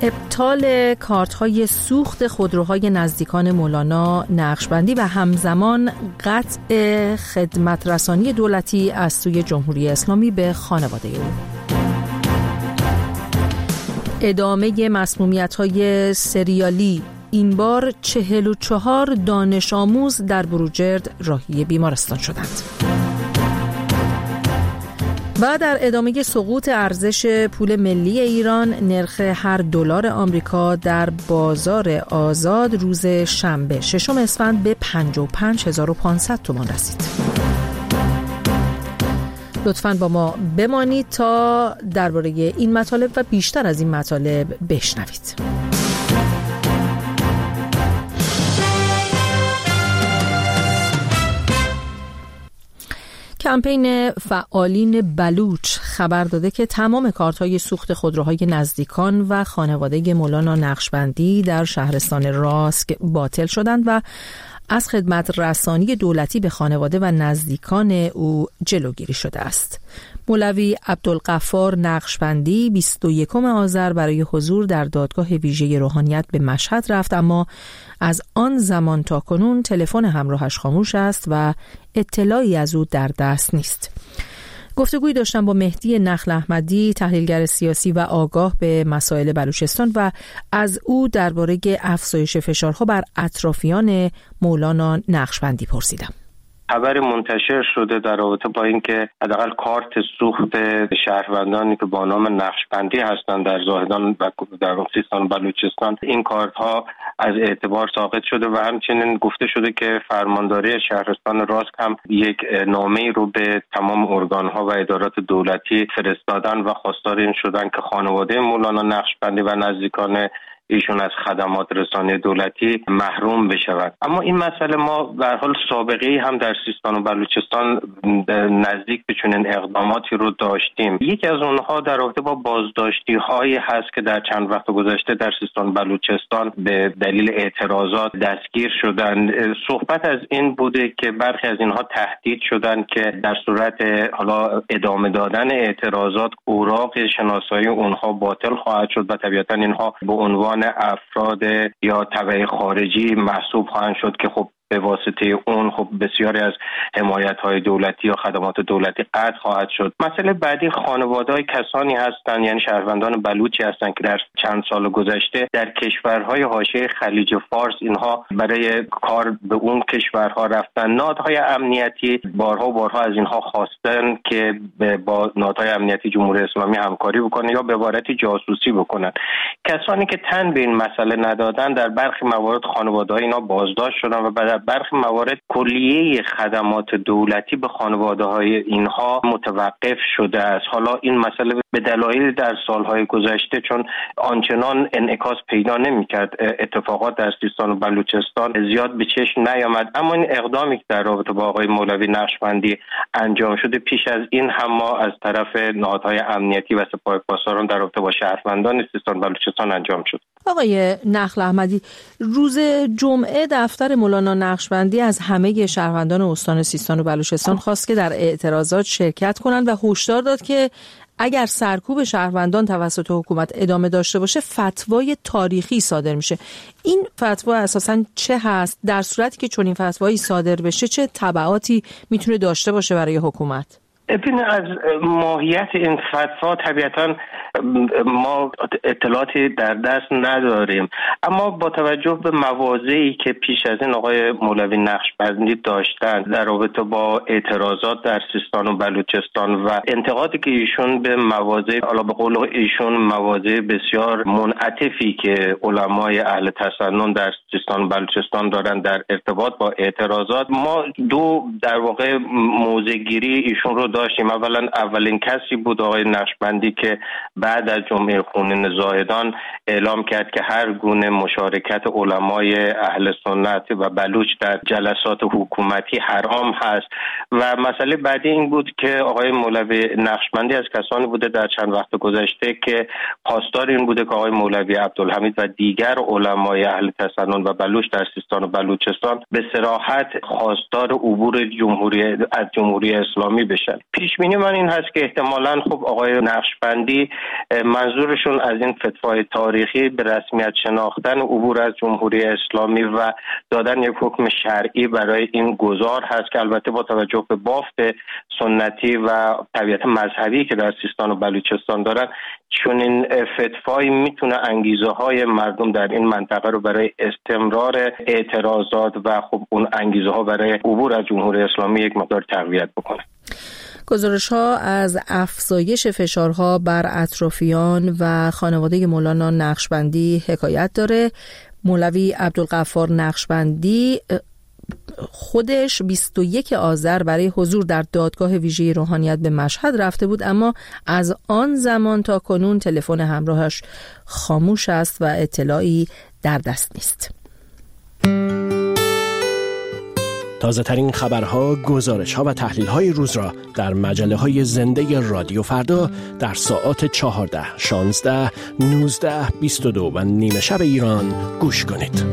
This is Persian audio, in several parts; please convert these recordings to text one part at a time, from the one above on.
ابطال کارت‌های سوخت خودروهای نزدیکان مولانا نقشبندی و همزمان قطع خدمت رسانی دولتی از سوی جمهوری اسلامی به خانواده او. ادامه مسمومیت‌های سریالی، این بار 44 دانش آموز در بروجرد راهی بیمارستان شدند. و در ادامه سقوط ارزش پول ملی ایران، نرخ هر دلار آمریکا در بازار آزاد روز شنبه 6 اسفند به 55,500 تومان رسید. لطفاً با ما بمانید تا درباره این مطالب و بیشتر از این مطالب بشنوید. کمپین فعالین بلوچ خبر داده که تمام کارت‌های سوخت خودروهای نزدیکان و خانواده مولانا نقشبندی در شهرستان راسک باطل شدند و از خدمت رسانی دولتی به خانواده و نزدیکان او جلوگیری شده است. مولوی عبدالغفار نقشبندی 21 آذر برای حضور در دادگاه ویژه روحانیت به مشهد رفت، اما از آن زمان تا کنون تلفن همراهش خاموش است و اطلاعی از او در دست نیست. گفتگوی داشتم با مهدی نخل احمدی، تحلیلگر سیاسی و آگاه به مسائل بلوچستان، و از او درباره افزایش فشارها بر اطرافیان مولانا نقشبندی پرسیدم. خبر منتشر شده در رابطه با اینکه حداقل کارت سوخت شهروندانی که با نام نقشبندی هستند در زاهدان و در سیستان و بلوچستان، این کارت ها از اعتبار ساقط شده و همچنین گفته شده که فرمانداری شهرستان راسک هم یک نامه‌ای رو به تمام ارگان ها و ادارات دولتی فرستادن و خواستار این شدن که خانواده مولانا نقشبندی و نزدیکان ایشون از خدمات رسانی دولتی محروم بشود. اما این مسئله ما به هر حال سابقه‌ای هم در سیستان و بلوچستان نزدیک به چنین اقداماتی رو داشتیم. یکی از اونها در رابطه با بازداشتی‌هایی هست که در چند وقت گذشته در سیستان و بلوچستان به دلیل اعتراضات دستگیر شدن. صحبت از این بوده که برخی از اینها تهدید شدن که در صورت حالا ادامه دادن اعتراضات اوراق شناسایی اونها باطل خواهد شد و طبیعتاً اینها به عنوان افراد یا تبع خارجی محسوب خواهند شد که خب به واسطه اون خب بسیاری از حمایت‌های دولتی یا خدمات دولتی قطع خواهد شد. مسئله بعدی خانواده‌های کسانی هستند، یعنی شهروندان بلوچی هستند که در چند سال گذشته در کشورهای حاشیه خلیج فارس اینها برای کار به اون کشورها رفتن. نهادهای امنیتی بارها از اینها خواستن که با نهادهای امنیتی جمهوری اسلامی همکاری بکنن یا به عبارتی جاسوسی بکنن. کسانی که تن به این مسئله ندادن در برخی موارد خانواده‌های اینا بازداشت شدن و بعد برخی موارد کلیه خدمات دولتی به خانواده‌های اینها متوقف شده است. حالا این مسئله به دلایل در سالهای گذشته چون آنچنان انعکاس پیدا نمی‌کرد، اتفاقات در سیستان و بلوچستان زیاد به چشم نیامد، اما این اقدامی که در رابطه با آقای مولوی نقشبندی انجام شده پیش از این هم ما از طرف نهادهای امنیتی و سپاه پاسداران در رابطه با شهروندان سیستان و بلوچستان انجام شد. آقای نخل احمدی، روز جمعه دفتر مولانا نقشبندی از همه شهروندان استان سیستان و بلوچستان خواست که در اعتراضات شرکت کنند و هشدار داد که اگر سرکوب شهروندان توسط حکومت ادامه داشته باشه فتوای تاریخی صادر میشه. این فتوا اساساً چه هست؟ در صورتی که چنین فتوایی صادر بشه چه تبعاتی میتونه داشته باشه برای حکومت؟ ببین، از ماهیت این فتوا طبیعتاً ما اطلاعاتی در دست نداریم، اما با توجه به مواضعی که پیش از این آقای مولوی نقشبندی داشتن در رابطه با اعتراضات در سیستان و بلوچستان و انتقادی که ایشون به مواضع، حالا به قول ایشون مواضع بسیار منعطفی که علمای اهل تسنن در سیستان و بلوچستان دارن در ارتباط با اعتراضات، ما دو در واقع موضع‌گیری ایشون رو داشتیم. اولین کسی بود آقای نقشبندی که بعد از جمعه خونین زاهدان اعلام کرد که هر گونه مشارکت علمای اهل سنت و بلوچ در جلسات حکومتی حرام هست. و مسئله بعدی این بود که آقای مولوی نقشبندی از کسانی بوده در چند وقت گذشته که خواستار این بوده که آقای مولوی عبدالحمید و دیگر علمای اهل تسنن و بلوچ در سیستان و بلوچستان به صراحت خواستار عبور از جمهوری اسلامی بشن. پیش بینی من این هست که احتمالاً خب آقای نقشبندی منظورشون از این فتوای تاریخی به رسمیت شناختن عبور از جمهوری اسلامی و دادن یک حکم شرعی برای این گذار هست که البته با توجه به بافت سنتی و طبیعت مذهبی که در سیستان و بلوچستان دارن، چون این فتوایی میتونه انگیزه های مردم در این منطقه رو برای استمرار اعتراضات و خب اون انگیزه ها برای عبور از جمهوری اسلامی یک مقدار تقویت بکنه. گزارش‌ها از افزایش فشارها بر اطرافیان و خانواده مولانا نقشبندی حکایت داره. مولوی عبدالغفار نقشبندی خودش 21 آذر برای حضور در دادگاه ویژه روحانیت به مشهد رفته بود، اما از آن زمان تا کنون تلفن همراهش خاموش است و اطلاعی در دست نیست. تازه ترین خبرها، گزارش‌ها و تحلیل‌های روز را در مجله‌های زنده رادیو فردا در ساعات 14، 16، 19، 22 و نیمه شب ایران گوش کنید.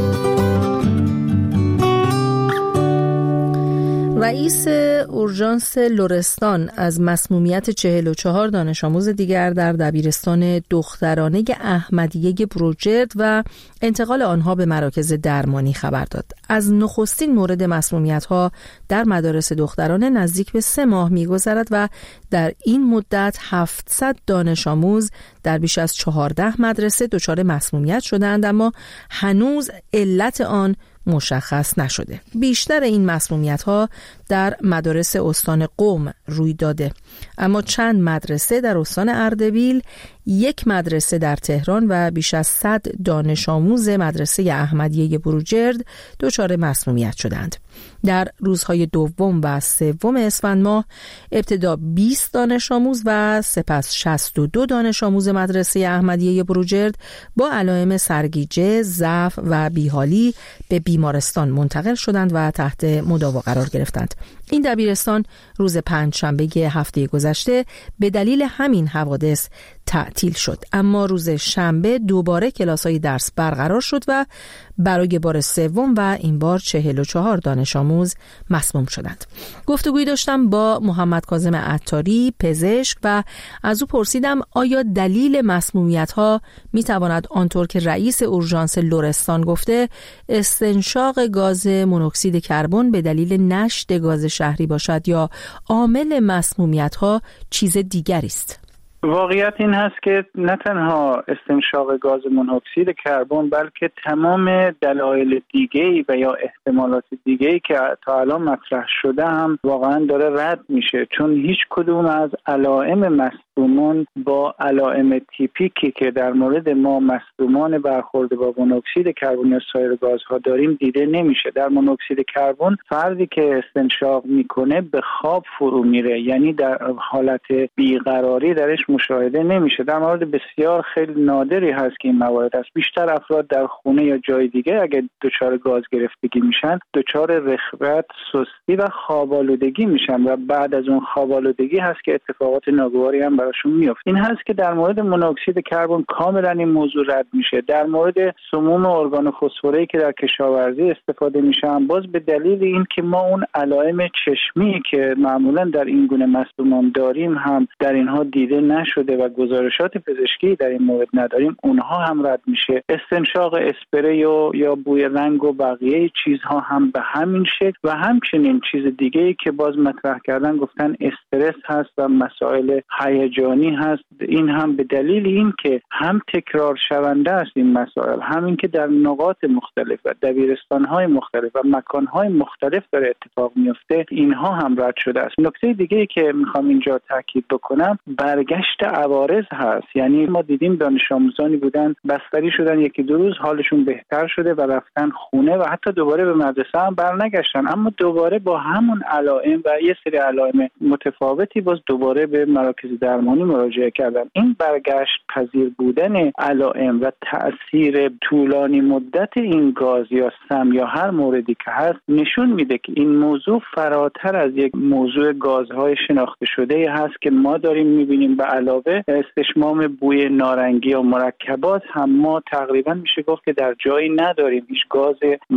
رئیس اورژانس لرستان از مسمومیت 44 دانش آموز دیگر در دبیرستان دخترانه احمدیه بروجرد و انتقال آنها به مراکز درمانی خبر داد. از نخستین مورد مسمومیت‌ها در مدارس دخترانه نزدیک به 3 ماه می‌گذرد و در این مدت 700 دانش آموز در بیش از 14 مدرسه دچار مسمومیت شدند، اما هنوز علت آن مشخص نشده. بیشتر این مسمومیت‌ها در مدارس استان قم روی داده، اما چند مدرسه در استان اردبیل، 1 مدرسه در تهران و بیش از 100 دانش آموز مدرسه احمدیه بروجرد دچار مسمومیت شدند. در روزهای 2 و 3 اسفند ماه ابتدا 20 دانش آموز و سپس 62 دانش آموز مدرسه احمدیه بروجرد با علائم سرگیجه، ضعف و بیحالی به بیمارستان منتقل شدند و تحت مداوا قرار گرفتند. این دبیرستان روز 5 شنبه هفته گذشته به دلیل همین حوادث تعطیل شد، اما روز شنبه دوباره کلاس‌های درس برقرار شد و برای بار 3 و این بار 44 دانش آموز مسموم شدند. گفتگویی داشتم با محمد کاظم عطاری، پزشک، و از او پرسیدم آیا دلیل مسمومیت‌ها می‌تواند آنطور که رئیس اورژانس لرستان گفته استنشاق گاز مونوکسید کربن به دلیل نشت گاز شهری باشد یا عامل مسمومیت‌ها چیز دیگری است. واقعیت این هست که نه تنها استنشاق گاز مونوکسید کربن بلکه تمام دلایل دیگه‌ای و یا احتمالات دیگه‌ای که تا الان مطرح شده هم واقعا داره رد میشه، چون هیچ کدوم از علائم مصدومان با علائم تیپیکی که در مورد ما مصدومان برخورده با مونوکسید کربن یا سایر گازها داریم دیده نمیشه. در مونوکسید کربن فردی که استنشاق میکنه به خواب فرو میره، یعنی در حالت بیقراری درش مشاهده نمیشه. در مورد بسیار خیلی نادری هست که این موارد است. بیشتر افراد در خونه یا جای دیگه اگر دچار گاز گرفتگی میشن دچار رخوت، سستی و خواب‌آلودگی میشن و بعد از اون خواب‌آلودگی هست که اتفاقات ناگواری هم براشون میفته. این هست که در مورد مونوکسید کربن کاملا این موضوع رد میشه. در مورد سموم ارگانوفسفوری که در کشاورزی استفاده میشن باز به دلیل این که ما اون علائم چشمی که معمولا در این گونه مصدومان داریم هم در اینها دیده نشده و گزارشات پزشکی در این مورد نداریم، اونها هم رد میشه. استنشاق اسپری یا بوی رنگ و بقیه چیزها هم به همین شکل و همچنین چیز دیگه‌ای که باز مطرح کردن گفتن استرس هست و مسائل هیجانی هست. این هم به دلیل این که هم تکرار شونده است این مسائل، همین که در نقاط مختلف و دبیرستان‌های مختلف و مکان‌های مختلف داره اتفاق میفته، اینها هم رد شده است. نکته دیگه‌ای که میخوام اینجا تاکید بکنم برگشت عوارض هست. یعنی ما دیدیم دانش آموزانی بودن بستری شدن 1-2 روز حالشون بهتر شده و رفتن خونه و حتی دوباره به مدرسه هم برنگشتن، اما دوباره با همون علائم و یه سری علائم متفاوتی باز دوباره به مراکز درمانی مراجعه کردن. این برگشت پذیر بودن علائم و تأثیر طولانی مدت این گاز یا سم یا هر موردی که هست نشون میده که این موضوع فراتر از یک موضوع گازهای شناخته شده هست که ما داریم میبینیم و علاوه استشمام بوی نارنگی و مرکبات هم ما تقریبا میشه گفت که در جایی نداریم. هیچ گاز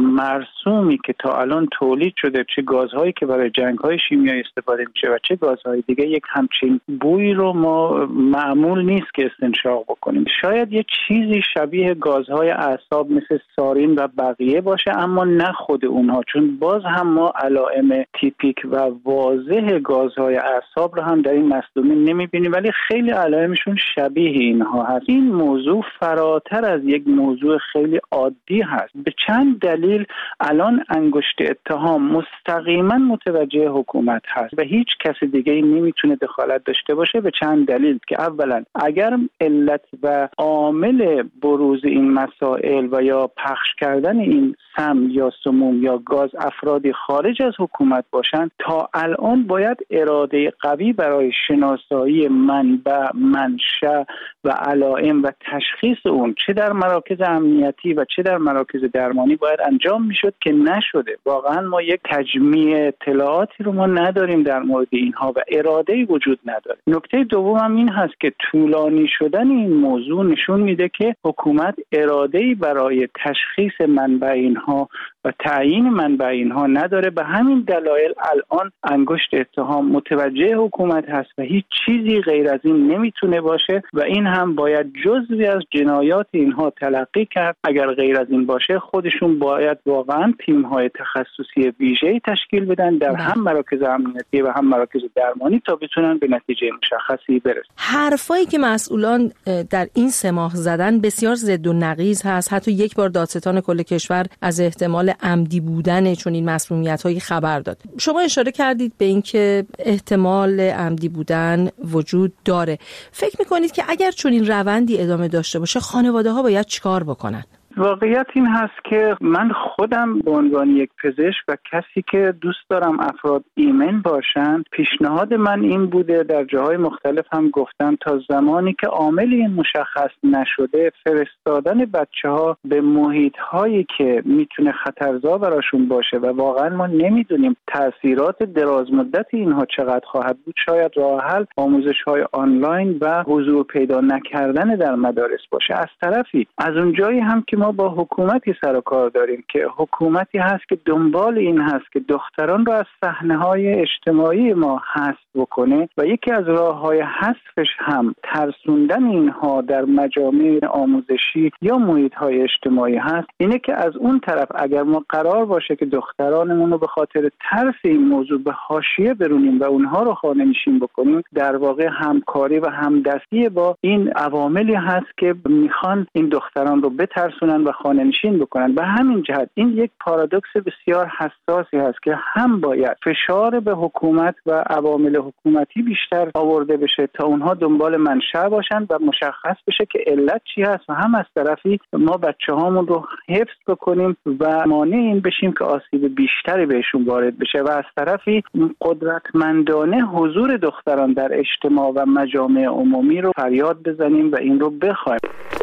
مرسومی که تا الان تولید شده، چه گازهایی که برای جنگ‌های شیمیایی استفاده میشه و چه گازهای دیگه، یک همچین بویی رو ما معمول نیست که استنشاق بکنیم. شاید یه چیزی شبیه گازهای اعصاب مثل سارین و بقیه باشه، اما نه خود اونها، چون باز هم ما علائم تیپیک و واضح گازهای اعصاب رو هم در این مصدومین نمیبینیم، ولی خیلی علائمشون شبیه اینها هست. این موضوع فراتر از یک موضوع خیلی عادی هست. به چند دلیل الان انگشت اتهام مستقیما متوجه حکومت هست و هیچ کس دیگه نمیتونه دخالت داشته باشه، به چند دلیل که اولا اگر علت و عامل بروز این مسائل و یا پخش کردن این سم یا سموم یا گاز افرادی خارج از حکومت باشند، تا الان باید اراده قوی برای شناسایی منبع، منشأ و علائم و تشخیص اون چه در مراکز امنیتی و چه در مراکز درمانی باید انجام میشد که نشده. واقعا ما یک تجمیع اطلاعاتی رو ما نداریم در مورد اینها و اراده‌ای وجود نداره. نکته دوم هم این هست که طولانی شدن این موضوع نشون میده که حکومت اراده‌ای برای تشخیص منبع اینها و تعیین منبع اینها نداره. به همین دلایل الان انگشت اتهام متوجه حکومت هست و هیچ چیزی غیر از این نمیتونه باشه و این هم باید جزوی از جنایات اینها تلقی کرد. اگر غیر از این باشه خودشون باید واقعا تیم‌های تخصصی ویژه‌ای تشکیل بدن در هم مراکز امنیتی و هم مراکز درمانی تا بتونن به نتیجه مشخصی برسن. حرفایی که مسئولان در این 3 ماه زدن بسیار ضد و نقیض هست. حتی یک بار دادستان کل کشور از احتمال عمدی بودن چون این مسمومیت‌های خبر داد. شما اشاره کردید به اینکه احتمال عمدی بودن وجود داره. فکر می‌کنید که اگر چون این روندی ادامه داشته باشه خانواده‌ها باید چیکار بکنن؟ واقعیت این هست که من خودم به عنوان یک پزشک و کسی که دوست دارم افراد ایمن باشن، پیشنهاد من این بوده، در جاهای مختلف هم گفتم، تا زمانی که عامل این مشخص نشده فرستادن بچه‌ها به محیط‌هایی که میتونه خطرزا براشون باشه و واقعا ما نمیدونیم تأثیرات درازمدت اینها چقدر خواهد بود. شاید راه حل آموزش‌های آنلاین و حضور پیدا نکردن در مدارس باشه. از طرفی از اونجایی هم که ما با حکومتی سر و کار داریم که حکومتی هست که دنبال این هست که دختران رو از صحنه‌های اجتماعی ما حذف بکنه و یکی از راه‌های حذفش هم ترسوندن اینها در مجامع آموزشی یا محیط‌های اجتماعی هست. اینه که از اون طرف اگر ما قرار باشه که دخترانمون رو به خاطر ترس این موضوع به حاشیه برونیم و اونها رو خانه‌نشین بکنیم، در واقع همکاری و همدستی با این عواملی هست که میخوان این دختران رو بترسونن و خانه‌نشین بکنن. به همین جهت این یک پارادوکس بسیار حساسی هست که هم باید فشار به حکومت و عوامل حکومتی بیشتر آورده بشه تا اونها دنبال منشأ باشن و مشخص بشه که علت چی هست و هم از طرفی ما بچه‌هامون رو حفظ بکنیم و مانع این بشیم که آسیب بیشتری بهشون وارد بشه و از طرفی قدرتمندانه حضور دختران در اجتماع و مجامع عمومی رو فریاد بزنیم و این رو بخوایم.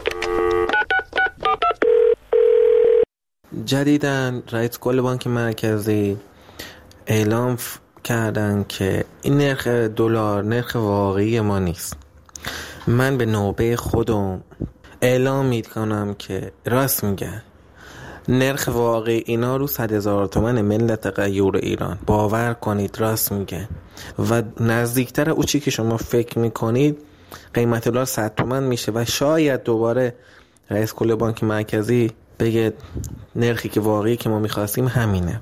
جدیداً رئیس کل بانک مرکزی اعلام کردن که این نرخ دلار نرخ واقعی ما نیست. من به نوبه خودم اعلام میکنم که راست میگن. نرخ واقعی اینا رو 100,000 تومان ملت غیور ایران. باور کنید راست میگه و نزدیکتر او چی که شما فکر میکنید قیمت دلار 100 تومان میشه و شاید دوباره رئیس کل بانک مرکزی بگه نرخی که واقعی که ما میخواستیم همینه.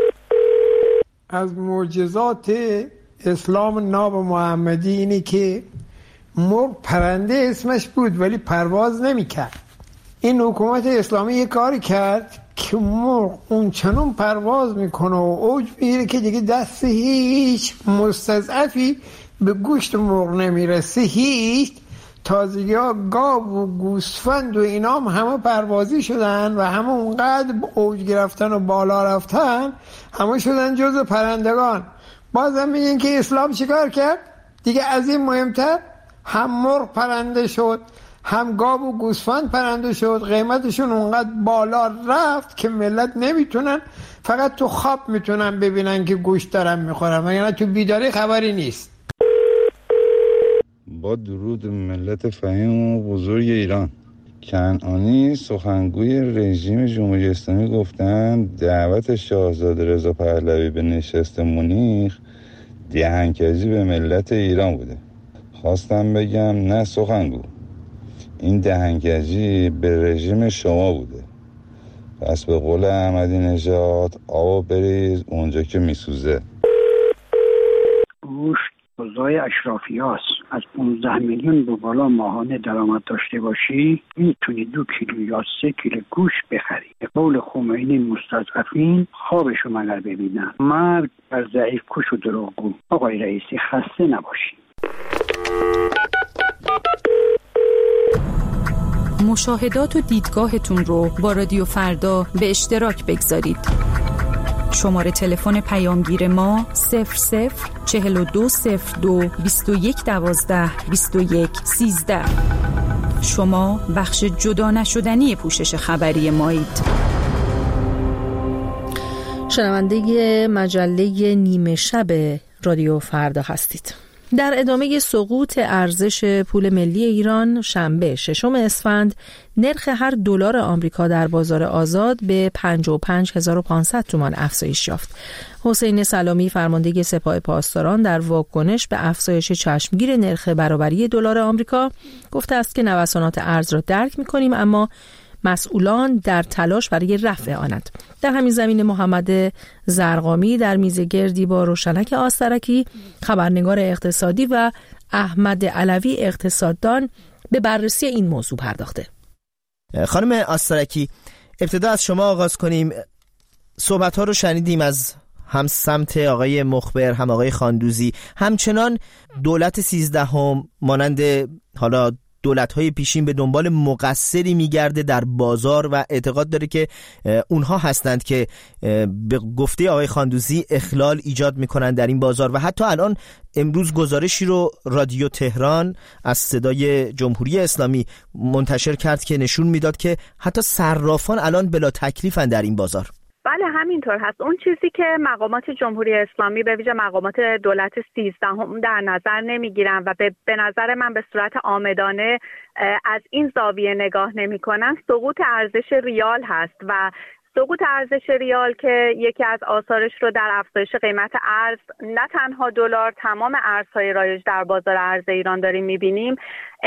از معجزات اسلام ناب محمدی اینی که مرغ پرنده اسمش بود ولی پرواز نمیکرد. این حکومت اسلامی یه کاری کرد که مرغ اون چنون پرواز میکنه و اوج میگیره که دیگه دست هیچ مستضعفی به گوشت مرغ نمیرسه. هیچ تازگی ها گاو و گوسفند و اینا همه پروازی شدن و همه اونقدر اوج گرفتن و بالا رفتن همه شدن جز پرندگان. بازم میگن که اسلام چیکار کرد؟ دیگه از این مهمتر هم مرغ پرنده شد هم گاو و گوسفند پرنده شد. قیمتشون اونقدر بالا رفت که ملت نمیتونن، فقط تو خواب میتونن ببینن که گوشت دارن میخورن، وگرنه تو بیداری خبری نیست. با درود ملت فهیم و بزرگ ایران. کنعانی سخنگوی رژیم جمهوری اسلامی گفتن دعوت شاهزاده رضا پهلوی به نشست مونیخ دهنکجی به ملت ایران بوده. خواستم بگم نه سخنگو، این دهنکجی به رژیم شما بوده. پس به قول احمدی نژاد آبا بریز اونجا که میسوزه. گوشت غذای اشرافیاست. از 15 میلیون به بالا ماهانه درآمد داشته باشی میتونی 2 کیلو یا 3 کیلو گوشت بخری. به قول خمینی مستضعفین خوابشو مگر ببینن. مرگ بر ضعیف کوش و دروغگو. آقای رئیسی خسته نباشی. مشاهدات و دیدگاهتون رو با رادیو فردا به اشتراک بگذارید. شماره تلفن پیامگیر ما 00420221122113. شما بخش جدا نشدنی پوشش خبری مایید. شنونده مجله نیمه شب رادیو فردا هستید. در ادامه سقوط ارزش پول ملی ایران، شنبه 6 اسفند نرخ هر دلار آمریکا در بازار آزاد به 55500 تومان افزایش یافت. حسین سلامی فرمانده سپاه پاسداران در واکنش به افزایش چشمگیر نرخ برابری دلار آمریکا گفته است که نوسانات ارز را درک می‌کنیم، اما مسئولان در تلاش برای رفع آنند. در همین زمینه محمد زرقامی در میزگردی با روشنک آسترکی خبرنگار اقتصادی و احمد علوی اقتصاددان به بررسی این موضوع پرداخته. خانم آسترکی، ابتدا از شما آغاز کنیم. صحبت‌ها رو شنیدیم از هم سمت آقای مخبر هم آقای خاندوزی. همچنان دولت 13 مانند حالا دولت‌های پیشین به دنبال مقصری میگرده در بازار و اعتقاد داره که اونها هستند که به گفته آقای خاندوزی اخلال ایجاد میکنن در این بازار. و حتی الان امروز گزارشی رو رادیو تهران از صدای جمهوری اسلامی منتشر کرد که نشون میداد که حتی صرافان الان بلا تکلیفن در این بازار. بله همینطور هست. اون چیزی که مقامات جمهوری اسلامی به ویژه مقامات دولت 13 در نظر نمیگیرن و به نظر من به صورت عامدانه از این زاویه نگاه نمیکنن، سقوط ارزش ریال هست و سقوط ارزش ریال که یکی از آثارش رو در افزایش قیمت ارز، نه تنها دلار، تمام ارزهای رایج در بازار ارز ایران داریم میبینیم.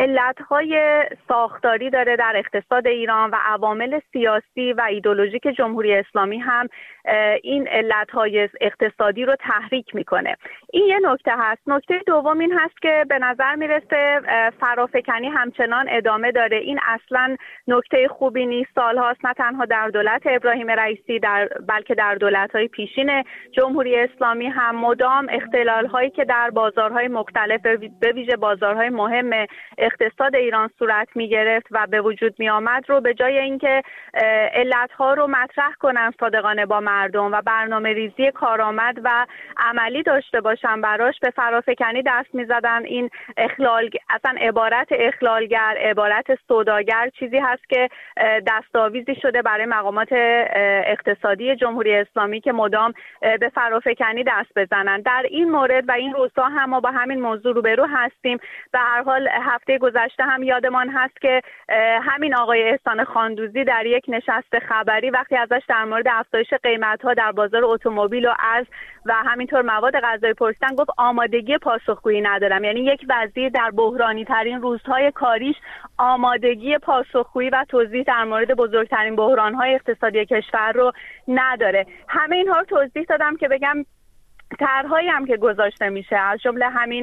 علتهای ساختاری داره در اقتصاد ایران و عوامل سیاسی و ایدئولوژیک جمهوری اسلامی هم این علتهای اقتصادی رو تحریک میکنه. این یه نکته هست. نکته دوم این هست که به نظر میرسه فرافکنی همچنان ادامه داره. این اصلا نکته خوبی نیست. سالهاست نه تنها در دولت ابراهیم رئیسی بلکه در دولت‌های پیشین جمهوری اسلامی هم مدام اختلال‌هایی که در بازارهای مختلف به ویژه بازارهای مهم اقتصاد ایران صورت می‌گرفت و به وجود می‌آمد رو به جای اینکه علت‌ها رو مطرح کنن صادقانه با مردم و برنامه‌ریزی کارآمد و عملی داشته باشن براش، به فرافکنی دست می‌زدن. این اصلا عبارت اخلالگر، عبارت سوداگر چیزی هست که دستاویزی شده برای مقامات اقتصادی جمهوری اسلامی که مدام به فرافکنی دست بزنن. در این مورد و این روزها هم ما با همین موضوع روبرو هستیم. به هر حال هفته گذشته هم یادمان هست که همین آقای احسان خاندوزی در یک نشست خبری وقتی ازش در مورد افزایش قیمت‌ها در بازار اتومبیل و ارز و همینطور مواد غذایی پرسیدن، گفت آمادگی پاسخگویی ندارم. یعنی یک وزیر در بحرانی ترین روزهای کاریش آمادگی پاسخگویی و توضیح در مورد بزرگترین بحران‌های اقتصادی کشور رو نداره. همه اینها رو توضیح دادم که بگم طرحهایی هم که گذاشته میشه، از جمله همین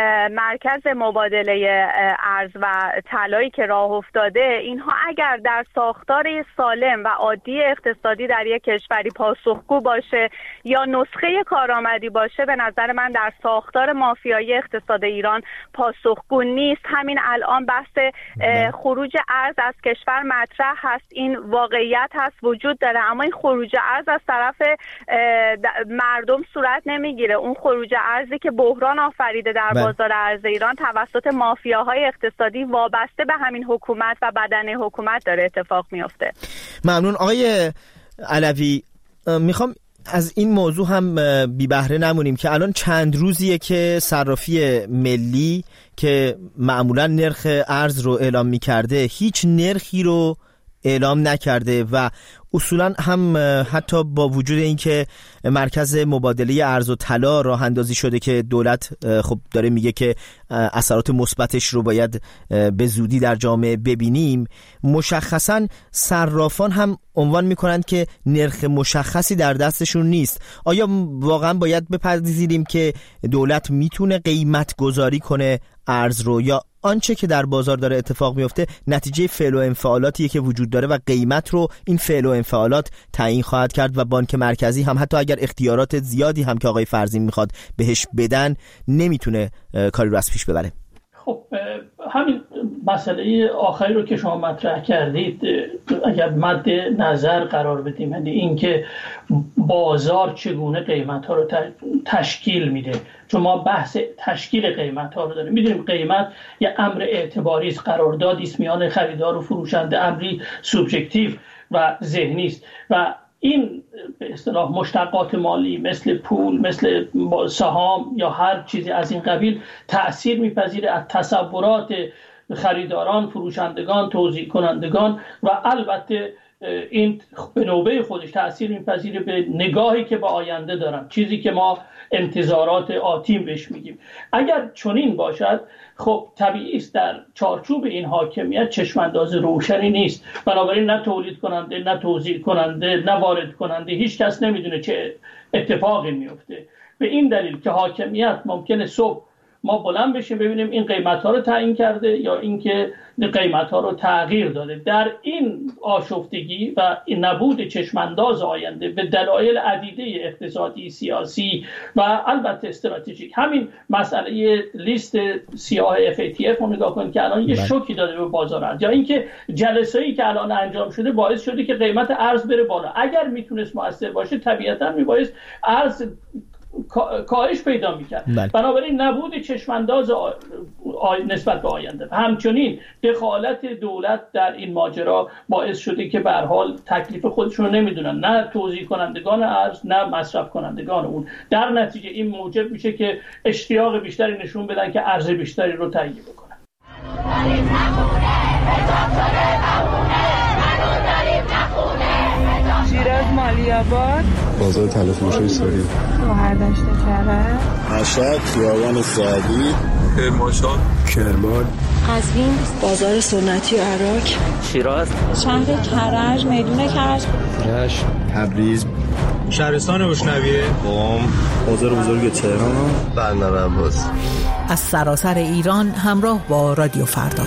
مرکز مبادله ارز و طلایی که راه افتاده، اینها اگر در ساختار سالم و عادی اقتصادی در یک کشوری پاسخگو باشه یا نسخه کارآمدی باشه، به نظر من در ساختار مافیایی اقتصاد ایران پاسخگو نیست. همین الان بحث خروج ارز از کشور مطرح هست، این واقعیت هست، وجود داره، اما این خروج ارز از طرف مردم صورت نمیگیره. اون خروج ارزی که بحران آفریده در بازار ارز ایران توسط مافیاهای اقتصادی وابسته به همین حکومت و بدنه حکومت داره اتفاق میفته. ممنون. آقای علوی، میخوام از این موضوع هم بی بهره نمونیم که الان چند روزیه که صرافی ملی که معمولا نرخ ارز رو اعلام می‌کرده هیچ نرخی رو اعلام نکرده و اصولا هم حتی با وجود اینکه مرکز مبادله ارز و طلا راه اندازی شده که دولت خب داره میگه که اثرات مثبتش رو باید به زودی در جامعه ببینیم، مشخصا صرافان هم عنوان میکنند که نرخ مشخصی در دستشون نیست. آیا واقعا باید بپذیریم که دولت میتونه قیمت گذاری کنه ارز رو، یا آنچه که در بازار داره اتفاق میفته نتیجه فعل و انفعالاتیه که وجود داره و قیمت رو این فعل و انفعالات تعیین خواهد کرد و بانک مرکزی هم حتی اگر اختیارات زیادی هم که آقای فرزین میخواد بهش بدن نمیتونه کاری رو از پیش ببره؟ خب همین مسئله آخری رو که شما مطرح کردید اگر مد نظر قرار بدیم، یعنی اینکه بازار چگونه قیمت ها رو تشکیل میده، چون ما بحث تشکیل قیمت ها رو داریم. میدونیم قیمت یه امر اعتباری است، قراردادی است میان خریدار و فروشنده، امری سوبژکتیو و ذهنی است و این به اصطلاح مشتقات مالی مثل پول، مثل سهام یا هر چیزی از این قبیل تأثیر میپذیره از تصورات خریداران، فروشندگان، توزیع کنندگان و البته این به نوبه خودش تأثیر میپذیره به نگاهی که به آینده دارن، چیزی که ما انتظارات آتیم بهش میگیم. اگر چنین باشد خب طبیعی است در چارچوب این حاکمیت چشمانداز روشنی نیست، بنابراین نه تولید کننده، نه توزیع کننده، نه وارد کننده، هیچ کس نمیدونه چه اتفاقی میفته. به این دلیل که حاکمیت ممکنه صبح ما بلند بشیم ببینیم این قیمت ها رو تعیین کرده یا اینکه قیمت ها رو تغییر داده. در این آشفتگی و این نبود چشمانداز آینده به دلایل عدیده اقتصادی، سیاسی و البته استراتژیک، همین مسئله لیست سیاه FATF رو نگاه کنید که الان یه شوکی داده به بازار ارز، یا اینکه جلسه‌ای که الان انجام شده باعث شده که قیمت ارز بره بالا. اگر میتونست مؤثر باشه طبیعتاً میبایست ارز کاهش پیدا میکرد. بنابراین نبود چشمانداز نسبت به آینده، همچنین دخالت دولت در این ماجرا باعث شده که به هر حال تکلیف خودشون رو نمیدونن، نه توزیع کنندگان ارز نه مصرف کنندگان اون. در نتیجه این موجب میشه که اشتیاق بیشتری نشون بدن که ارز بیشتری رو تهیه بکنن. شیراز مالی‌آباد، بازار تلفروشی ساری، شهردشت کرج، مشهد خیابان سعدی، کرمانشاه، کرمان، قزوین، بازار سنتی و عراق، شیراز، شهر کرج، میدون کرج، رشت، تبریز، شهرستان بوشنویه، قم، بازار بزرگ تهران، بندر عباس. از سراسر ایران همراه با رادیو فردا.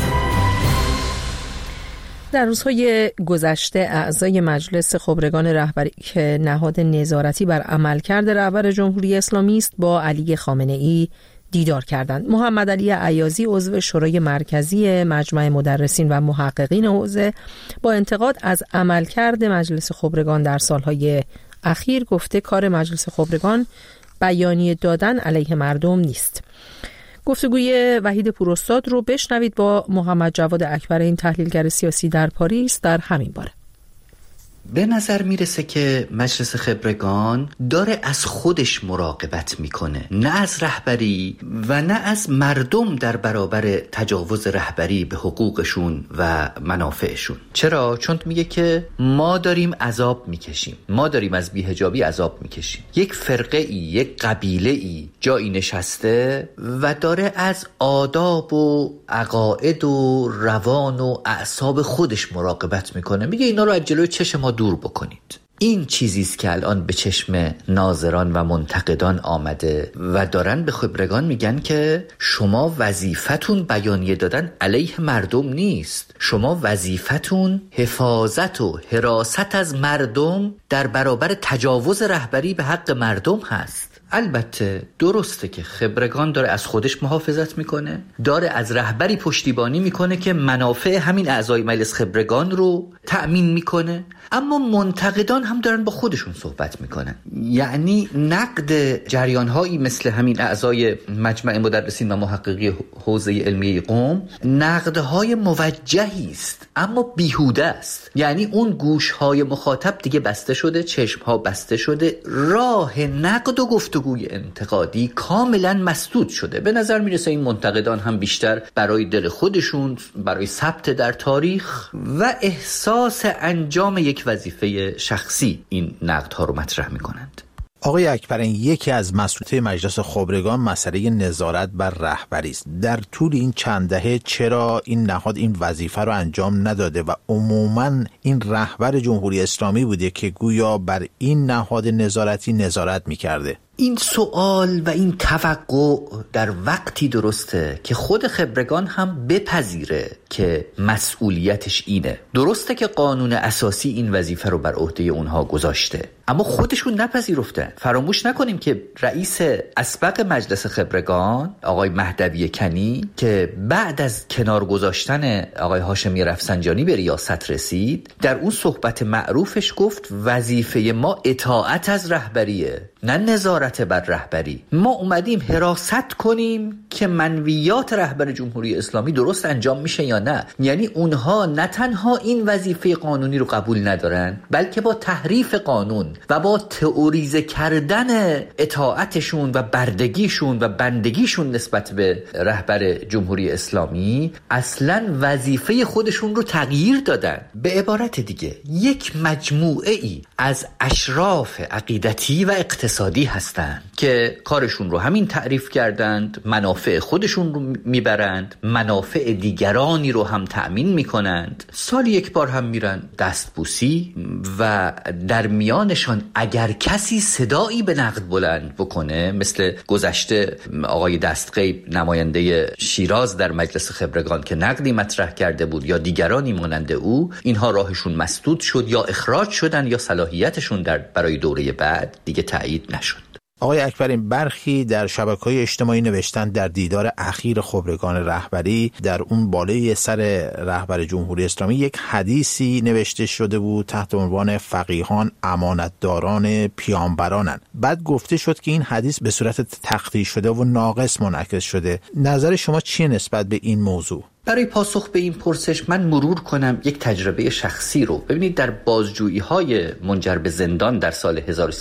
در روزهای گذشته اعضای مجلس خبرگان رهبری که نهاد نظارتی بر عملکرد رهبر جمهوری اسلامی است با علی خامنه‌ای دیدار کردند. محمد علی عیاضی عضو شورای مرکزی مجمع مدرسین و محققین حوزه با انتقاد از عملکرد مجلس خبرگان در سالهای اخیر گفته کار مجلس خبرگان بیانیه دادن علیه مردم نیست. گفتگوی وحید پوراستاد رو بشنوید با محمد جواد اکبر، این تحلیلگر سیاسی در پاریس، در همین باره. به نظر میرسه که مجلس خبرگان داره از خودش مراقبت میکنه، نه از رهبری و نه از مردم در برابر تجاوز رهبری به حقوقشون و منافعشون. چرا؟ چون میگه که ما داریم عذاب میکشیم، ما داریم از بی‌حجابی عذاب میکشیم. یک فرقه ای، یک قبیله ای جایی نشسته و داره از آداب و عقاید و روان و اعصاب خودش مراقبت میکنه. میگه اینا رو از جلوی چشم ما دور بکنید. این چیزی است که الان به چشم ناظران و منتقدان آمده و دارن به خبرگان میگن که شما وظیفتون بیانیه دادن علیه مردم نیست، شما وظیفتون حفاظت و حراست از مردم در برابر تجاوز رهبری به حق مردم هست. البته درسته که خبرگان داره از خودش محافظت میکنه، داره از رهبری پشتیبانی میکنه که منافع همین اعضای مجلس خبرگان رو تأمین میکنه، اما منتقدان هم دارن با خودشون صحبت میکنن. یعنی نقد جریانهایی مثل همین اعضای مجمع مدرسین و محققی حوزه علمیه قم نقدهای موجهی است اما بیهوده است. یعنی اون گوشهای مخاطب دیگه بسته شده، چشمها بسته شده، راه نقد و گفتگوی انتقادی کاملا مسدود شده. به نظر میرسه این منتقدان هم بیشتر برای دل خودشون، برای ثبت در تاریخ و احساس انجام یک وظیفه شخصی این نقدها رو مطرح میکنند. آقای اکبرین، یکی از مسئولیت مجلس خبرگان مسئله نظارت بر رهبری است. در طول این چند دهه چرا این نهاد این وظیفه رو انجام نداده و عموماً این رهبر جمهوری اسلامی بوده که گویا بر این نهاد نظارتی نظارت میکرده؟ این سوال و این توقع در وقتی درسته که خود خبرگان هم بپذیره که مسئولیتش اینه. درسته که قانون اساسی این وظیفه رو بر عهده اونها گذاشته، اما خودشون نپذیرفتن. فراموش نکنیم که رئیس اسبق مجلس خبرگان آقای مهدوی کنی که بعد از کنار گذاشتن آقای هاشمی رفسنجانی به ریاست رسید، در اون صحبت معروفش گفت وظیفه ما اطاعت از رهبریه، نه نظارت بر رهبری. ما اومدیم حراست کنیم که منویات رهبر جمهوری اسلامی درست انجام میشه یا نه. یعنی اونها نه تنها این وظیفه قانونی رو قبول ندارن، بلکه با تحریف قانون و با تئوریزه کردن اطاعتشون و بردگیشون و بندگیشون نسبت به رهبر جمهوری اسلامی اصلاً وظیفه خودشون رو تغییر دادن. به عبارت دیگه یک مجموعه ای از اشراف عقیدتی و اقتصادی هستند که کارشون رو همین تعریف کردند، منافع خودشون رو میبرند، منافع دیگرانی رو هم تأمین میکنند، سال یک بار هم میرن دستبوسی و در میانشان اگر کسی صدایی به نقد بلند بکنه، مثل گذشته آقای دستغیب نماینده شیراز در مجلس خبرگان که نقدی مطرح کرده بود یا دیگرانی مانند او، اینها راهشون مسدود شد یا اخراج شدن یا صلاحیتشون برای دوره بعد دیگه تایید نشد. آقای اکبرین، برخی در شبکه‌های اجتماعی نوشتن در دیدار اخیر خبرگان رهبری در اون بالای سر رهبر جمهوری اسلامی یک حدیثی نوشته شده بود تحت عنوان فقیهان امانتداران پیامبرانند. بعد گفته شد که این حدیث به صورت تخطی شده و ناقص منعکس شده. نظر شما چیه نسبت به این موضوع؟ برای پاسخ به این پرسش من مرور کنم یک تجربه شخصی رو. ببینید، در بازجویی‌های منجر به زندان در سال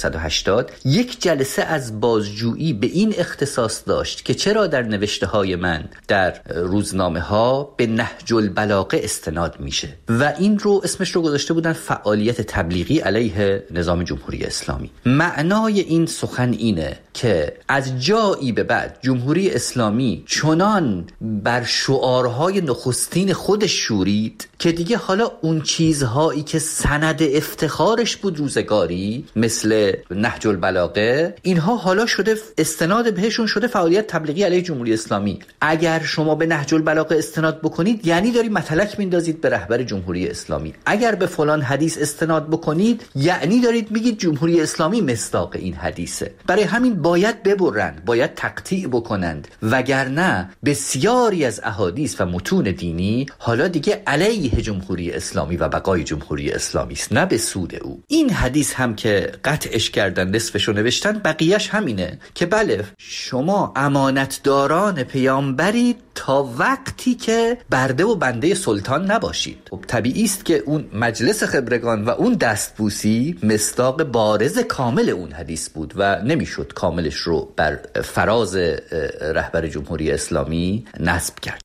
1380 یک جلسه از بازجویی به این اختصاص داشت که چرا در نوشته‌های من در روزنامه‌ها به نهج البلاغه استناد میشه و این رو اسمش رو گذاشته بودن فعالیت تبلیغی علیه نظام جمهوری اسلامی. معنای این سخن اینه که از جایی به بعد جمهوری اسلامی چنان بر شعارهای نخستین خودش شورید که دیگه حالا اون چیزهایی که سند افتخارش بود روزگاری مثل نهج البلاغه، اینها حالا شده استناد بهشون شده فعالیت تبلیغی علیه جمهوری اسلامی. اگر شما به نهج البلاغه استناد بکنید یعنی داری متلک میندازید به رهبر جمهوری اسلامی. اگر به فلان حدیث استناد بکنید یعنی دارید میگید جمهوری اسلامی مصداق این حدیثه. برای همین باید ببرن، باید تقطیع بکنند، وگرنه بسیاری از احادیث و متون دینی حالا دیگه علیه جمهوری اسلامی و بقای جمهوری اسلامی است، نه به سود او. این حدیث هم که قطعش کردن، نصفشو نوشتن، بقیهش همینه که بله شما امانتداران پیامبرید تا وقتی که برده و بنده سلطان نباشید. خب طبیعی است که اون مجلس خبرگان و اون دستبوسی مصداق بارز کامل اون حدیث بود و نمیشد کاملش رو بر فراز رهبر جمهوری اسلامی نصب کرد.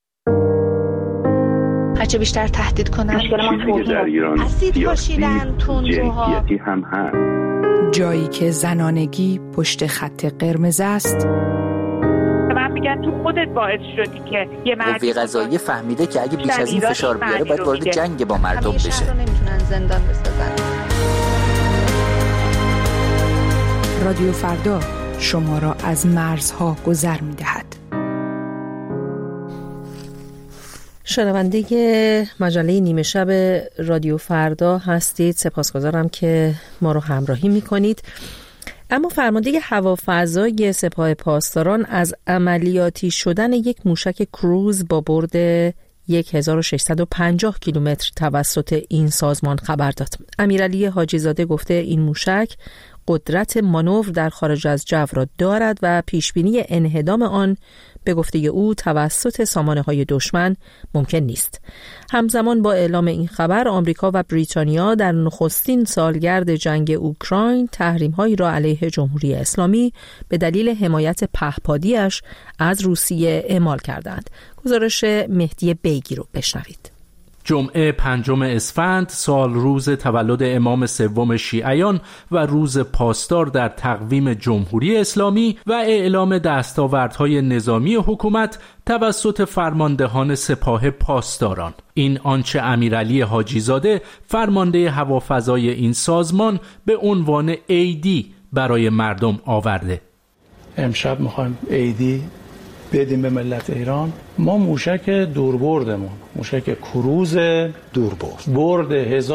هرچه بیشتر تهدید کنن اسید پاشیدن، تندروها هم هست. جایی که زنانگی پشت خط قرمز است. من میگم تو خودت باعث شدی که یه قوه قضاییه فهمیده که اگه بیش از این فشار بیاره باید وارد جنگ با مردم بشه. نمیتونن زندان بسازن. رادیو فردا شما را از مرزها گذر می‌دهد. شنونده مجله نیمه شب رادیو فردا هستید. سپاسگزارم که ما رو همراهی می‌کنید. اما فرمانده هوافضای سپاه پاسداران از عملیاتی شدن یک موشک کروز با برد 1650 کیلومتر توسط این سازمان خبر داد. امیرعلی حاجی زاده گفته این موشک قدرت مانور در خارج از جو را دارد و پیشبینی انهدام آن به گفته او توسط سامانه‌های دشمن ممکن نیست. همزمان با اعلام این خبر آمریکا و بریتانیا در نخستین سالگرد جنگ اوکراین تحریم‌هایی را علیه جمهوری اسلامی به دلیل حمایت پهپادی‌اش از روسیه اعمال کردند. گزارش مهدی بیگی رو بشنوید. جمعه 5 اسفند سال روز تولد امام سوم شیعیان و روز پاسدار در تقویم جمهوری اسلامی و اعلام دستاوردهای نظامی حکومت توسط فرماندهان سپاه پاسداران. این آنچه امیرعلی حاجی زاده فرمانده هوافضای این سازمان به عنوان عیدی برای مردم آورده. امشب میخوایم عیدی بدیم به ملت ایران. ما موشک دوربردمون، موشک کروز برد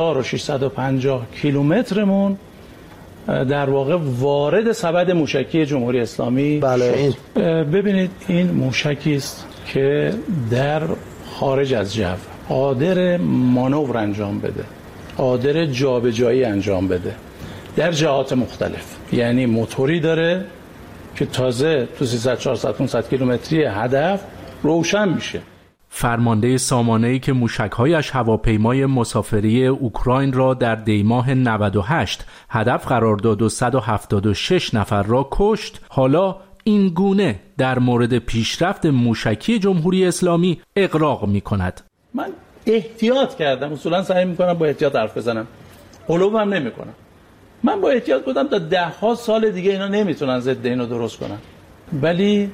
1650 کیلومترمون در واقع وارد سبد موشکی جمهوری اسلامی شد. ببینید این موشکی است که در خارج از جو قادر مانور انجام بده، قادر جابجایی انجام بده در جهات مختلف. یعنی موتوری داره که تازه تو 300 400 500 کیلومتری هدف روشن میشه. فرمانده سامانه‌ای که موشک‌هایش هواپیمای مسافری اوکراین را در دیماه 98 هدف قرار داد و 176 نفر را کشت، حالا این گونه در مورد پیشرفت موشکی جمهوری اسلامی اقراق می‌کند. من احتیاط کردم، اصولا سعی می‌کنم با احتیاط حرف بزنم، قلوبم نمی‌کنم. من با احتیاط بودم تا 10 سال دیگه اینا نمیتونن ضد اینو درست کنن، ولی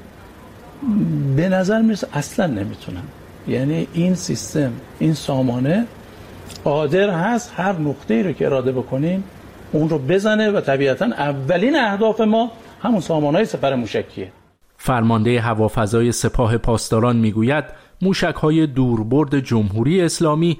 به نظر میرسه اصلا نمیتونن. یعنی این سیستم، این سامانه قادر هست هر نقطه‌ای رو که اراده بکنیم اون رو بزنه و طبیعتا اولین اهداف ما همون سامانه‌های سپر موشکیه. فرمانده هوافضای سپاه پاسداران میگوید موشک‌های دوربرد جمهوری اسلامی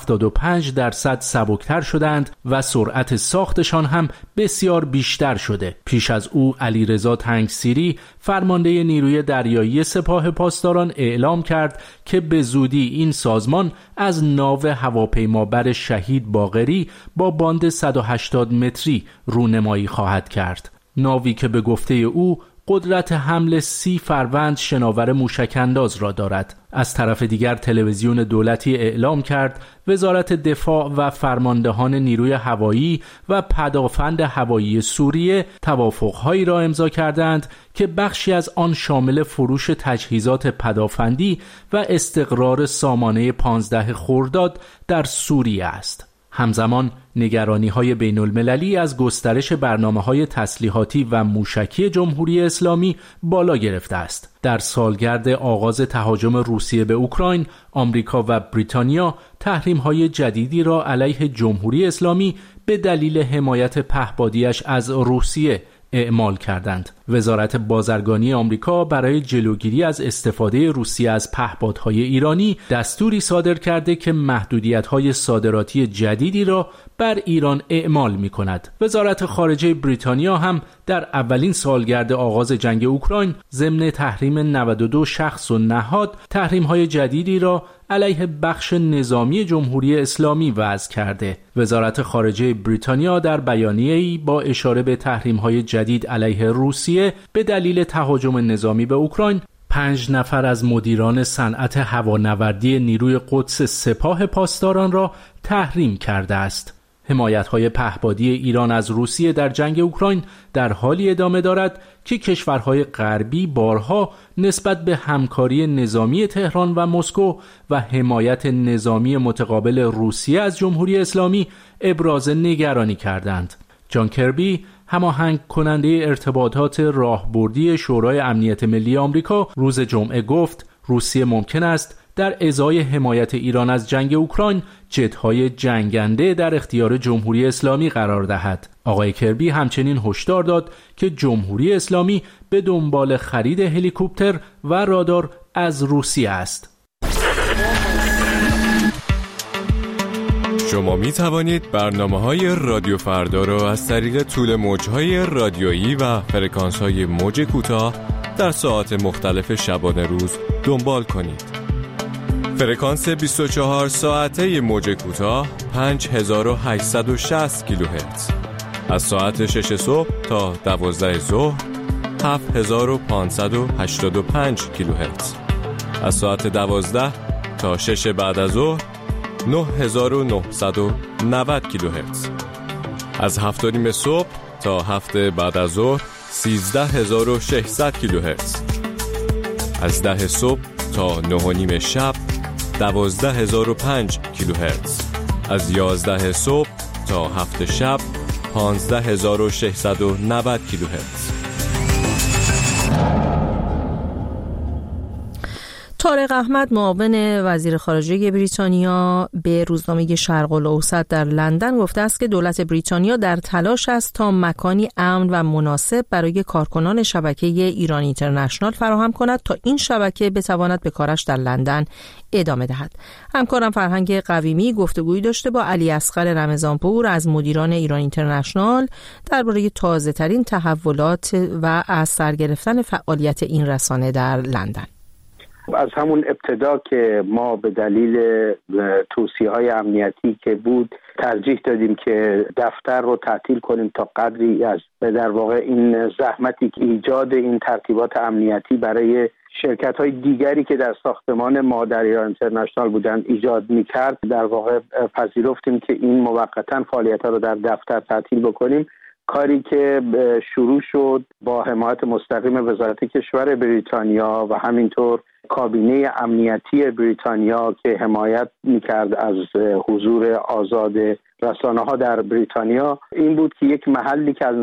75% سبکتر شدند و سرعت ساختشان هم بسیار بیشتر شده. پیش از او علیرضا تنگسیری فرمانده نیروی دریایی سپاه پاسداران اعلام کرد که به زودی این سازمان از ناو هواپیمابر شهید باقری با باند 180 متری رونمایی خواهد کرد. ناوی که به گفته او قدرت حمل 30 فروند شناور موشک‌انداز را دارد. از طرف دیگر تلویزیون دولتی اعلام کرد وزارت دفاع و فرماندهان نیروی هوایی و پدافند هوایی سوریه توافق‌هایی را امضا کردند که بخشی از آن شامل فروش تجهیزات پدافندی و استقرار سامانه 15 خرداد در سوریه است. همزمان نگرانی‌های بین‌المللی از گسترش برنامه‌های تسلیحاتی و موشکی جمهوری اسلامی بالا گرفته است. در سالگرد آغاز تهاجم روسیه به اوکراین، آمریکا و بریتانیا تحریم‌های جدیدی را علیه جمهوری اسلامی به دلیل حمایت پهپادی‌اش از روسیه اعمال کردند. وزارت بازرگانی آمریکا برای جلوگیری از استفاده روسیه از پهپادهای ایرانی دستوری صادر کرده که محدودیت‌های صادراتی جدیدی را بر ایران اعمال می‌کند. وزارت خارجه بریتانیا هم در اولین سالگرد آغاز جنگ اوکراین ضمن تحریم 92 شخص و نهاد تحریم‌های جدیدی را علیه بخش نظامی جمهوری اسلامی وضع کرده. وزارت خارجه بریتانیا در بیانیه‌ای با اشاره به تحریم‌های جدید علیه روسیه به دلیل تهاجم نظامی به اوکراین 5 نفر از مدیران صنعت هوانوردی نیروی قدس سپاه پاسداران را تحریم کرده است. حمایت‌های پهپادی ایران از روسیه در جنگ اوکراین در حالی ادامه دارد که کشورهای غربی بارها نسبت به همکاری نظامی تهران و مسکو و حمایت نظامی متقابل روسیه از جمهوری اسلامی ابراز نگرانی کردند. جان کربی، هماهنگ کننده ارتباطات راهبردی شورای امنیت ملی آمریکا، روز جمعه گفت روسیه ممکن است در ازای حمایت ایران از جنگ اوکراین جت‌های جنگنده در اختیار جمهوری اسلامی قرار دهد. آقای کربی همچنین هشدار داد که جمهوری اسلامی به دنبال خرید هلیکوپتر و رادار از روسیه است. شما می توانید برنامه‌های رادیو فردا را از طریق طول موج‌های رادیویی و فرکانس‌های موج کوتاه در ساعات مختلف شبانه روز دنبال کنید. فرکانس 24 ساعته موج کوتاه 5860 کیلوهرتز. از ساعت 6 صبح تا 12 ظهر 7585 کیلوهرتز. از ساعت 12 تا 6 بعد از ظهر 9990 کیلوهرتز. از 7:30 صبح تا 7 بعد از ظهر 13600 کیلوهرتز. از 10 صبح تا 9:30 شب 12005 کیلوهرتز. از 11 صبح تا 7 شب 15690 کیلوهرتز. طارق احمد معاون وزیر خارجه بریتانیا به روزنامه شرق الاوسط در لندن گفته است که دولت بریتانیا در تلاش است تا مکانی امن و مناسب برای کارکنان شبکه ایران اینترنشنال فراهم کند تا این شبکه بتواند به کارش در لندن ادامه دهد. همکارم فرهنگ قویمی گفتگویی داشته با علی اصغر رمضانپور از مدیران ایران اینترنشنال درباره تازه‌ترین تحولات و از سر گرفتن فعالیت این رسانه در لندن. از همون ابتدا که ما به دلیل توصیه‌های امنیتی که بود ترجیح دادیم که دفتر رو تعطیل کنیم تا قدری از در واقع این زحمتی که ایجاد این ترتیبات امنیتی برای شرکت‌های دیگری که در ساختمان ما در ایران اینترنشنال بودن ایجاد می‌کرد، در واقع پذیرفتیم که این موقتاً فعالیت‌ها رو در دفتر تعطیل بکنیم. کاری که شروع شد با حمایت مستقیم وزارت کشور بریتانیا و همینطور کابینه امنیتی بریتانیا که حمایت میکرد از حضور آزاد رسانه‌ها در بریتانیا، این بود که یک محلی که از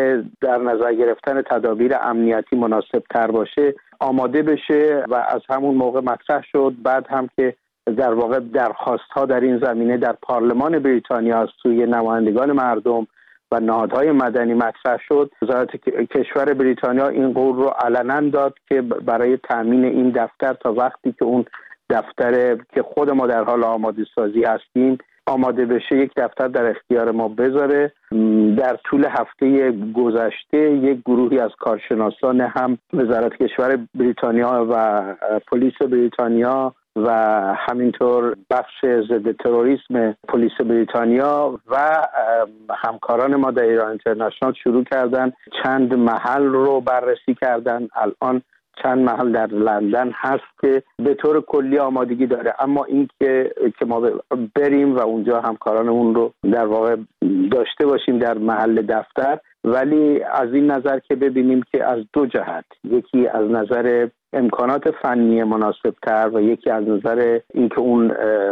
در نظر گرفتن تدابیر امنیتی مناسب تر باشه آماده بشه و از همون موقع مطرح شد. بعد هم که در واقع درخواست‌ها در این زمینه در پارلمان بریتانیا از سوی نمایندگان مردم و نهادهای مدنی مطرح شد، وزارت کشور بریتانیا این قول رو علنا داد که برای تامین این دفتر تا وقتی که اون دفتر که خود ما در حال آماده سازی هستیم آماده بشه، یک دفتر در اختیار ما بذاره. در طول هفته گذشته یک گروهی از کارشناسان هم وزارت کشور بریتانیا و پلیس بریتانیا و همینطور بخش ضد تروریسم پلیس بریتانیا و همکاران ما در ایران اینترنشنال شروع کردن چند محل رو بررسی کردن. الان چند محل در لندن هست که به طور کلی آمادگی داره، اما این که ما بریم و اونجا همکارانمون رو در واقع داشته باشیم در محل دفتر، ولی از این نظر که ببینیم که از دو جهت، یکی از نظر امکانات فنی مناسب تر و یکی از نظر اینکه اون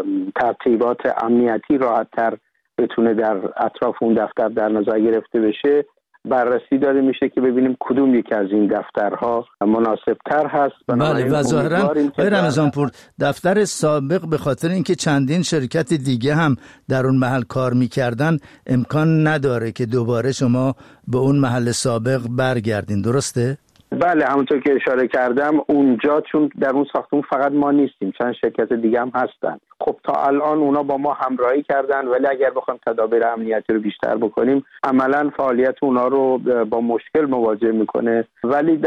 ترتیبات امنیتی راحت تر بتونه در اطراف اون دفتر در نظر گرفته بشه، بررسی داده میشه که ببینیم کدوم یکی از این دفترها مناسب تر هست. بله، و ظاهراً آقای رمضانپور دفتر سابق به خاطر اینکه چندین شرکت دیگه هم در اون محل کار میکردن امکان نداره که دوباره شما به اون محل سابق برگردین، درسته؟ بله، همونطور که اشاره کردم اونجا چون در اون ساختمون فقط ما نیستیم، چند شرکت دیگه هم هستن. خب تا الان اونا با ما همراهی کردن، ولی اگر بخوایم تدابیر امنیتی رو بیشتر بکنیم عملا فعالیت اونا رو با مشکل مواجه میکنه. ولی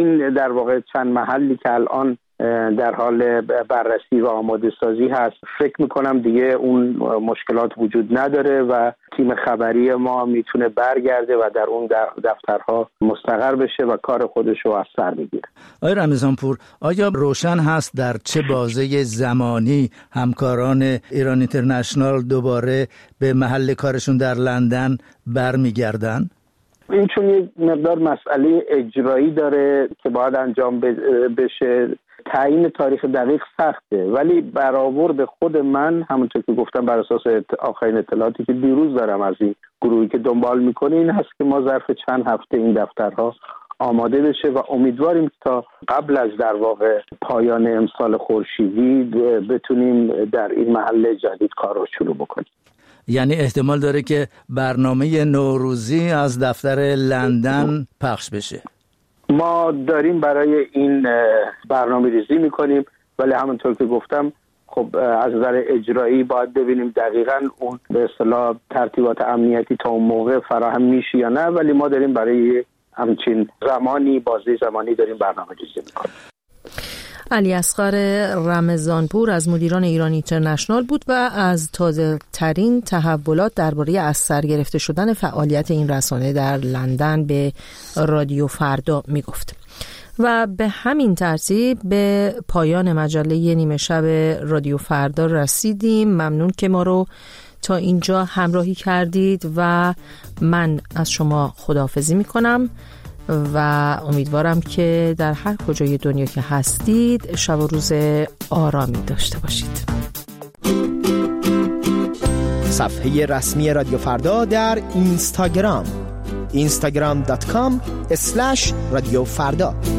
در واقع چند محلی که الان در حال بررسی و آماده سازی هست، فکر میکنم دیگه اون مشکلات وجود نداره و تیم خبری ما میتونه برگرده و در اون دفترها مستقر بشه و کار خودش رو از سر بگیره. آقای رمضانپور، آیا روشن هست در چه بازه زمانی همکاران ایران اینترنشنال دوباره به محل کارشون در لندن برمیگردن؟ این چون یک مقدار مسئله اجرایی داره که باید انجام بشه، تعیین تاریخ دقیق سخته، ولی برآورد خود من همونطور که گفتم بر اساس آخرین اطلاعاتی که دیروز دارم از این گروهی که دنبال میکنه این هست که ما ظرف چند هفته این دفترها آماده بشه و امیدواریم تا قبل از در واقع پایان امسال خورشیدی بتونیم در این محل جدید کار رو شروع بکنیم. یعنی احتمال داره که برنامه نوروزی از دفتر لندن پخش بشه؟ ما داریم برای این برنامه ریزی میکنیم، ولی همونطور که گفتم خب از نظر اجرایی باید ببینیم دقیقاً اون به اصطلاح ترتیبات امنیتی تا اون موقع فراهم میشه یا نه، ولی ما داریم برای همچین بازه زمانی داریم برنامه‌ریزی میکنیم. علی اصغر رمضانپور از مدیران ایران اینترنشنال بود و از تازه ترین تحولات درباره از سر گرفته شدن فعالیت این رسانه در لندن به رادیو فردا میگفت. و به همین ترتیب به پایان مجله نیمه شب رادیو فردا رسیدیم. ممنون که ما رو تا اینجا همراهی کردید و من از شما خداحافظی میکنم و امیدوارم که در هر کجای دنیا که هستید شب و روز آرامی داشته باشید. صفحه رسمی رادیو فردا در اینستاگرام instagram.com/رادیو فردا